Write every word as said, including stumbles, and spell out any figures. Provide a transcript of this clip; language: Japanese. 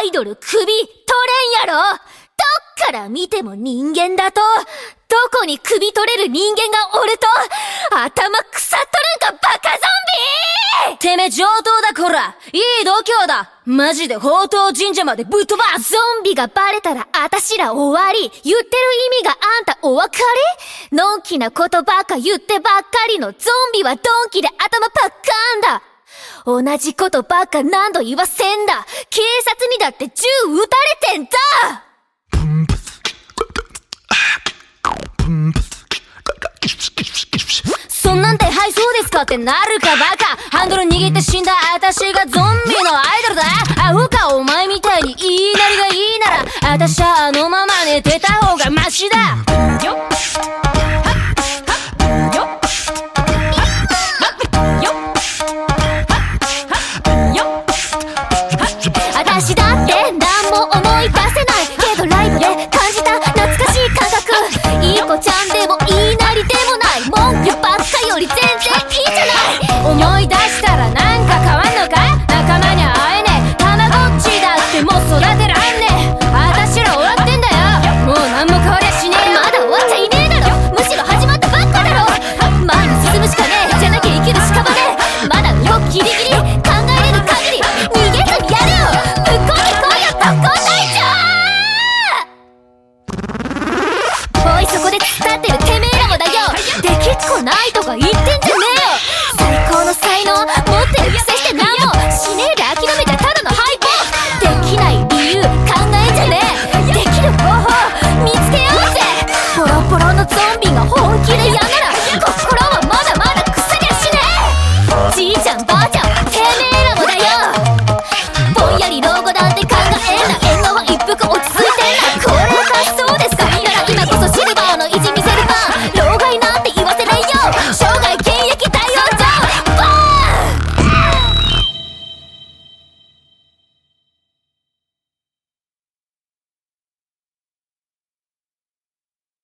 イドル首取れんやろ。どっから見ても人間だと。どこに首取れる人間がおると頭腐っとるんかバカゾンビ。 てめえ上等だこら。いい度胸だ。マジで宝刀神社までぶっ飛ばす。 ゾンビがバレたらあたしら終わり。言ってる意味があんたお分かり？のんきなことばっか言ってばっかりのゾンビはドンキで頭パッカーンだ。同じことばっか何度言わせんだ。警察にだって銃撃たれてんだ。 そんなんではいそうですかってなるかバカ。ハンドル握って死んだ私がゾンビのアイドルだ。アホかお前みたいに言いなりがいいなら私はあのまま寝てた方がマシだよっ私だって何も思い出せないけどライブで感じた懐かしい感覚。いい子ちゃんでもいいなりでもない文句ばっかより全然いいじゃない。思い出